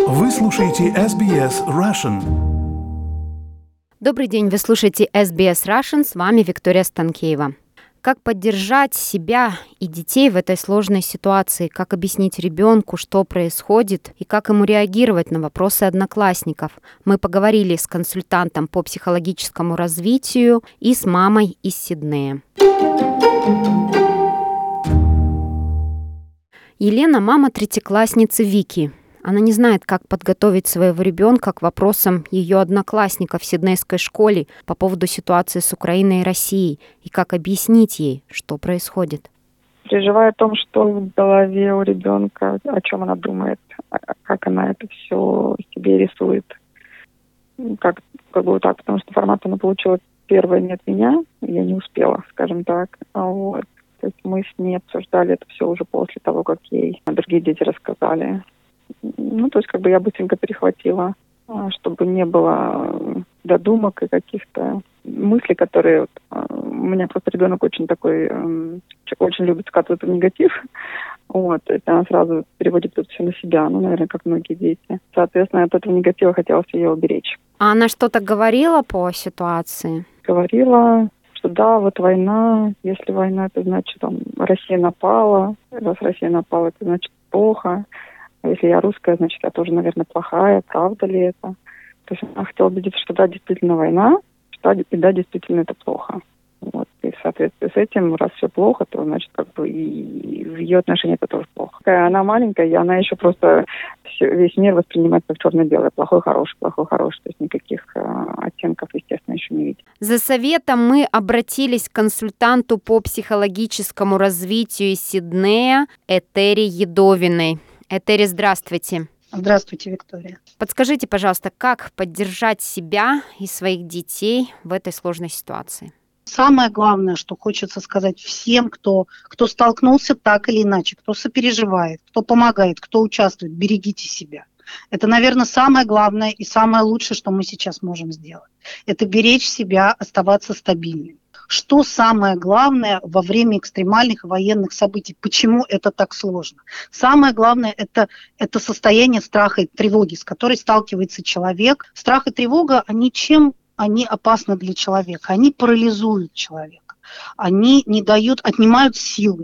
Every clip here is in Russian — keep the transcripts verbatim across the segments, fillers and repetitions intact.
Вы слушаете эс би эс Russian. Добрый день, вы слушаете эс би эс Russian, с вами Виктория Станкеева. Как поддержать себя и детей в этой сложной ситуации, как объяснить ребенку, что происходит, и как ему реагировать на вопросы одноклассников. Мы поговорили с консультантом по психологическому развитию и с мамой из Сиднея. Елена – мама третьеклассницы Вики. Она не знает, как подготовить своего ребенка к вопросам ее одноклассников в сиднейской школе по поводу ситуации с Украиной и Россией, и как объяснить ей, что происходит. Переживаю о том, что в голове у ребенка, о чем она думает, как она это все себе рисует. Как, как бы вот так, потому что формат она получила первое не от меня, я не успела, скажем так. Вот. То есть мы с ней обсуждали это все уже после того, как ей другие дети рассказали. Ну, то есть как бы я быстренько перехватила, чтобы не было додумок и каких-то мыслей, которые... У меня просто ребенок очень такой, очень любит скатываться в негатив. Вот, то есть она сразу переводит это все на себя, ну, наверное, как многие дети. Соответственно, от этого негатива хотелось ее уберечь. А она что-то говорила по ситуации? Говорила, что да, вот война, если война, это значит, там, Россия напала. Раз Россия напала, это значит плохо. А если я русская, значит, я тоже, наверное, плохая. Правда ли это? То есть она хотела убедиться, что да, действительно война, что и да, действительно это плохо. Вот. И в соответствии с этим, раз все плохо, то, значит, как бы и в ее отношении это тоже плохо. Она маленькая, и она еще просто все, весь мир воспринимает как черно-белое. Плохой, хороший, плохой, хороший. То есть никаких э, оттенков, естественно, еще не видит. За советом мы обратились к консультанту по психологическому развитию из Сиднея Этери Едовиной. Этери, здравствуйте. Здравствуйте, Виктория. Подскажите, пожалуйста, как поддержать себя и своих детей в этой сложной ситуации? Самое главное, что хочется сказать всем, кто, кто столкнулся так или иначе, кто сопереживает, кто помогает, кто участвует, берегите себя. Это, наверное, самое главное и самое лучшее, что мы сейчас можем сделать. Это беречь себя, оставаться стабильным. Что самое главное во время экстремальных военных событий? Почему это так сложно? Самое главное это, это состояние страха и тревоги, с которой сталкивается человек. Страх и тревога, они чем они опасны для человека? Они парализуют человека. Они не дают, отнимают силы,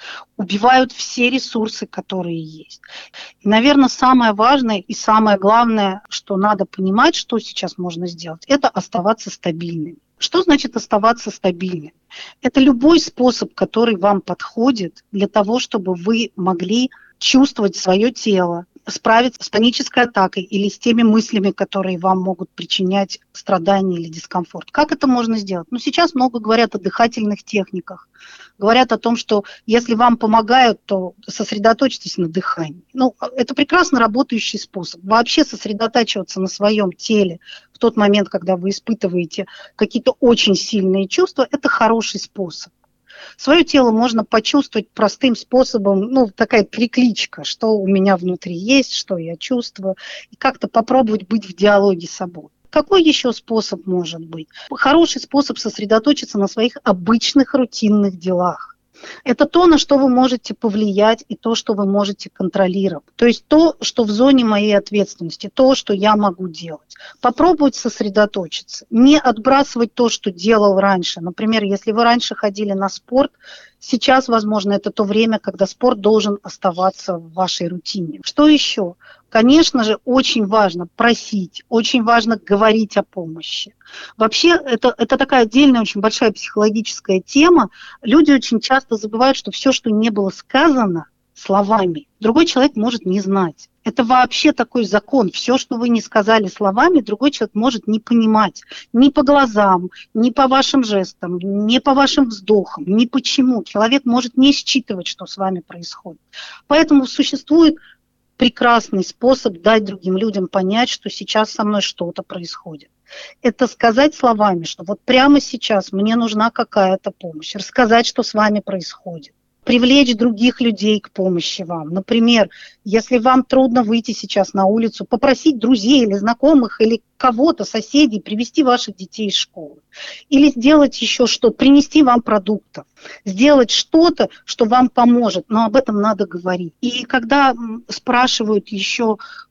убивают все ресурсы, которые есть. И, наверное, самое важное и самое главное, что надо понимать, что сейчас можно сделать, это оставаться стабильными. Что значит оставаться стабильным? Это любой способ, который вам подходит для того, чтобы вы могли чувствовать свое тело, справиться с панической атакой или с теми мыслями, которые вам могут причинять страдания или дискомфорт. Как это можно сделать? Ну, сейчас много говорят о дыхательных техниках. Говорят о том, что если вам помогают, то сосредоточьтесь на дыхании. Ну, это прекрасно работающий способ. Вообще сосредотачиваться на своем теле в тот момент, когда вы испытываете какие-то очень сильные чувства, это хороший способ. Свое тело можно почувствовать простым способом, ну, такая перекличка, что у меня внутри есть, что я чувствую, и как-то попробовать быть в диалоге с собой. Какой еще способ может быть? Хороший способ сосредоточиться на своих обычных рутинных делах. Это то, на что вы можете повлиять, и то, что вы можете контролировать. То есть то, что в зоне моей ответственности, то, что я могу делать. Попробовать сосредоточиться, не отбрасывать то, что делал раньше. Например, если вы раньше ходили на спорт, сейчас, возможно, это то время, когда спорт должен оставаться в вашей рутине. Что еще? Конечно же, очень важно просить, очень важно говорить о помощи. Вообще, это, это такая отдельная, очень большая психологическая тема. Люди очень часто забывают, что все, что не было сказано словами, другой человек может не знать. Это вообще такой закон. Все, что вы не сказали словами, другой человек может не понимать. Ни по глазам, ни по вашим жестам, ни по вашим вздохам, ни почему. Человек может не считывать, что с вами происходит. Поэтому существует прекрасный способ дать другим людям понять, что сейчас со мной что-то происходит. Это сказать словами, что вот прямо сейчас мне нужна какая-то помощь. Рассказать, что с вами происходит. Привлечь других людей к помощи вам. Например, если вам трудно выйти сейчас на улицу, попросить друзей или знакомых, или кого-то, соседей, привезти ваших детей из школы. Или сделать еще что-то, принести вам продуктов. Сделать что-то, что вам поможет, но об этом надо говорить. И когда спрашивают еще,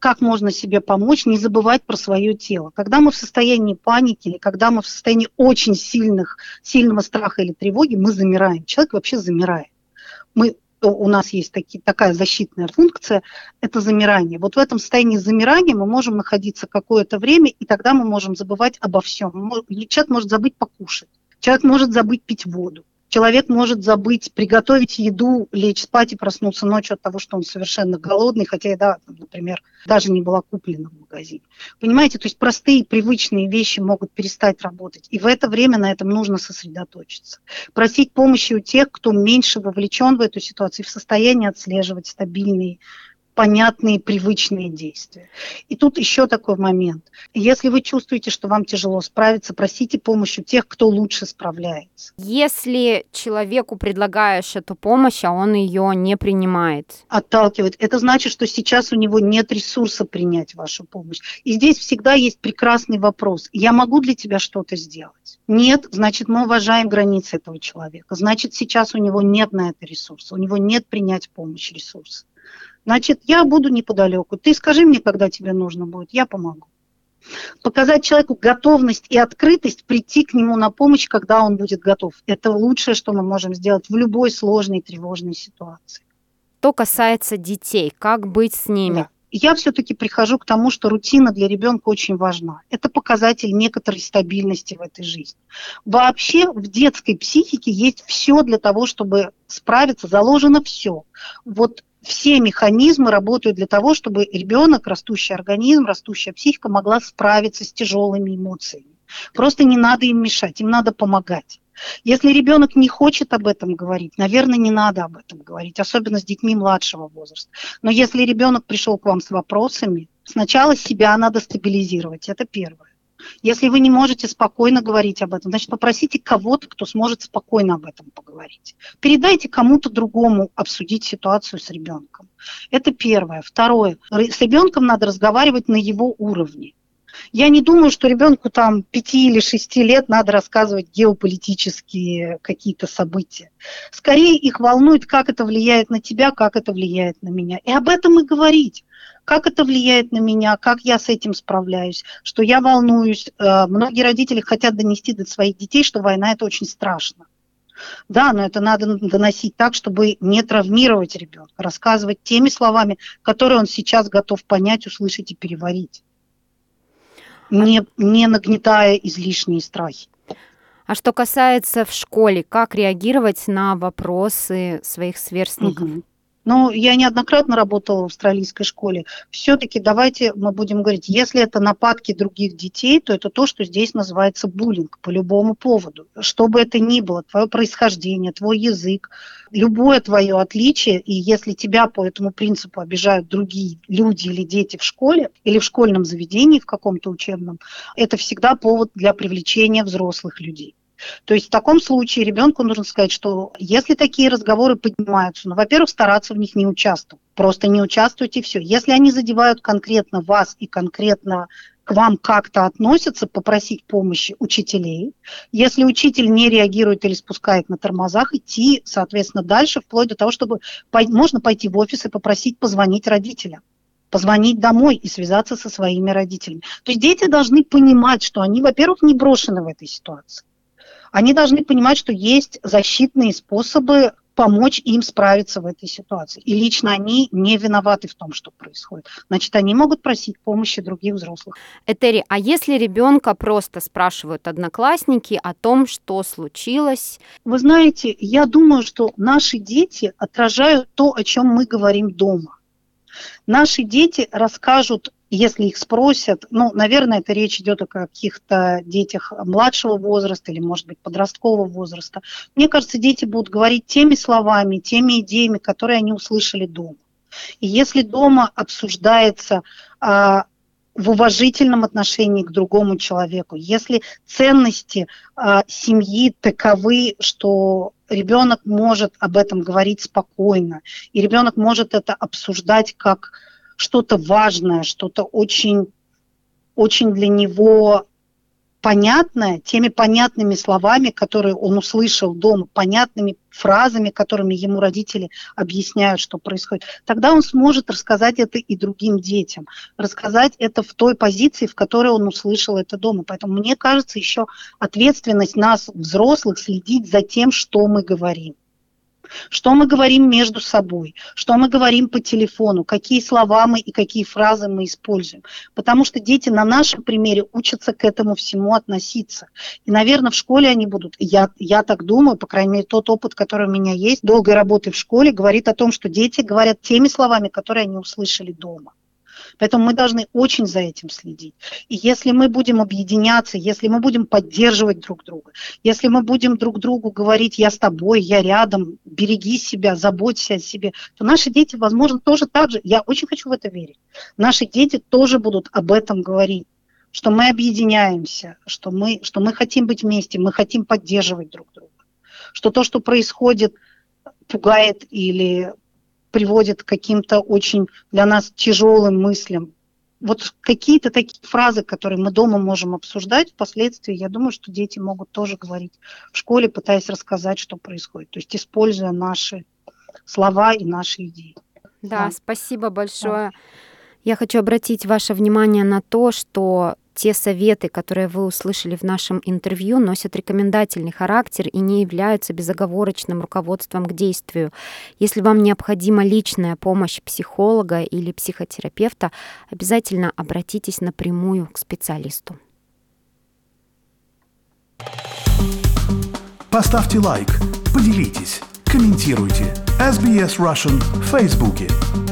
как можно себе помочь, не забывать про свое тело. Когда мы в состоянии паники или когда мы в состоянии очень сильных, сильного страха или тревоги, мы замираем. Человек вообще замирает. Мы, у нас есть таки, такая защитная функция, это замирание. Вот в этом состоянии замирания мы можем находиться какое-то время, и тогда мы можем забывать обо всем. Человек может забыть покушать, человек может забыть пить воду. Человек может забыть приготовить еду, лечь спать и проснуться ночью от того, что он совершенно голодный, хотя еда, например, даже не была куплена в магазине. Понимаете, то есть простые, привычные вещи могут перестать работать, и в это время на этом нужно сосредоточиться. Просить помощи у тех, кто меньше вовлечен в эту ситуацию, в состоянии отслеживать стабильные, понятные, привычные действия. И тут еще такой момент. Если вы чувствуете, что вам тяжело справиться, просите помощи у тех, кто лучше справляется. Если человеку предлагаешь эту помощь, а он ее не принимает? Отталкивает. Это значит, что сейчас у него нет ресурса принять вашу помощь. И здесь всегда есть прекрасный вопрос. Я могу для тебя что-то сделать? Нет, значит, мы уважаем границы этого человека. Значит, сейчас у него нет на это ресурса. У него нет принять помощь ресурса. Значит, я буду неподалеку. Ты скажи мне, когда тебе нужно будет, я помогу. Показать человеку готовность и открытость прийти к нему на помощь, когда он будет готов. Это лучшее, что мы можем сделать в любой сложной, тревожной ситуации. Что касается детей, как быть с ними? Да. Я все-таки прихожу к тому, что рутина для ребенка очень важна. Это показатель некоторой стабильности в этой жизни. Вообще в детской психике есть все для того, чтобы справиться, заложено все. Вот все механизмы работают для того, чтобы ребенок, растущий организм, растущая психика могла справиться с тяжелыми эмоциями. Просто не надо им мешать, им надо помогать. Если ребенок не хочет об этом говорить, наверное, не надо об этом говорить, особенно с детьми младшего возраста. Но если ребенок пришел к вам с вопросами, сначала себя надо стабилизировать, это первое. Если вы не можете спокойно говорить об этом, значит, попросите кого-то, кто сможет спокойно об этом поговорить. Передайте кому-то другому обсудить ситуацию с ребенком. Это первое. Второе. С ребенком надо разговаривать на его уровне. Я не думаю, что ребенку там пяти или шести лет надо рассказывать геополитические какие-то события. Скорее их волнует, как это влияет на тебя, как это влияет на меня. И об этом и говорить. Как это влияет на меня, как я с этим справляюсь, что я волнуюсь. Многие родители хотят донести до своих детей, что война – это очень страшно. Да, но это надо доносить так, чтобы не травмировать ребенка, рассказывать теми словами, которые он сейчас готов понять, услышать и переварить, не, не нагнетая излишние страхи. А что касается в школе, как реагировать на вопросы своих сверстников? Угу. Ну, я неоднократно работала в австралийской школе. Все-таки давайте мы будем говорить, если это нападки других детей, то это то, что здесь называется буллинг по любому поводу. Что бы это ни было, твое происхождение, твой язык, любое твое отличие, и если тебя по этому принципу обижают другие люди или дети в школе, или в школьном заведении в каком-то учебном, это всегда повод для привлечения взрослых людей. То есть в таком случае ребенку нужно сказать, что если такие разговоры поднимаются, ну, во-первых, стараться в них не участвовать. Просто не участвуйте и все. Если они задевают конкретно вас и конкретно к вам как-то относятся, попросить помощи учителей. Если учитель не реагирует или спускает на тормозах, идти, соответственно, дальше, вплоть до того, чтобы пой- можно пойти в офис и попросить позвонить родителям. Позвонить домой и связаться со своими родителями. То есть дети должны понимать, что они, во-первых, не брошены в этой ситуации. Они должны понимать, что есть защитные способы помочь им справиться в этой ситуации. И лично они не виноваты в том, что происходит. Значит, они могут просить помощи других взрослых. Этери, а если ребенка просто спрашивают одноклассники о том, что случилось? Вы знаете, я думаю, что наши дети отражают то, о чем мы говорим дома. Наши дети расскажут, если их спросят, ну, наверное, это речь идет о каких-то детях младшего возраста или, может быть, подросткового возраста. Мне кажется, дети будут говорить теми словами, теми идеями, которые они услышали дома. И если дома обсуждается а, в уважительном отношении к другому человеку, если ценности а, семьи таковы, что ребенок может об этом говорить спокойно, и ребенок может это обсуждать как что-то важное, что-то очень, очень для него понятное теми понятными словами, которые он услышал дома, понятными фразами, которыми ему родители объясняют, что происходит, тогда он сможет рассказать это и другим детям, рассказать это в той позиции, в которой он услышал это дома. Поэтому мне кажется, еще ответственность нас, взрослых, следить за тем, что мы говорим. Что мы говорим между собой, что мы говорим по телефону, какие слова мы и какие фразы мы используем. Потому что дети на нашем примере учатся к этому всему относиться. И, наверное, в школе они будут, я, я так думаю, по крайней мере, тот опыт, который у меня есть, долгой работы в школе, говорит о том, что дети говорят теми словами, которые они услышали дома. Поэтому мы должны очень за этим следить. И если мы будем объединяться, если мы будем поддерживать друг друга, если мы будем друг другу говорить «я с тобой», «я рядом», «береги себя», «заботься о себе», то наши дети, возможно, тоже так же, я очень хочу в это верить, наши дети тоже будут об этом говорить, что мы объединяемся, что мы, что мы хотим быть вместе, мы хотим поддерживать друг друга, что то, что происходит, пугает или приводит к каким-то очень для нас тяжелым мыслям. Вот какие-то такие фразы, которые мы дома можем обсуждать, впоследствии, я думаю, что дети могут тоже говорить в школе, пытаясь рассказать, что происходит. То есть используя наши слова и наши идеи. Да, да. Спасибо большое. Да. Я хочу обратить ваше внимание на то, что те советы, которые вы услышали в нашем интервью, носят рекомендательный характер и не являются безоговорочным руководством к действию. Если вам необходима личная помощь психолога или психотерапевта, обязательно обратитесь напрямую к специалисту. Поставьте лайк, поделитесь, комментируйте. эс би эс Russian в Фейсбуке.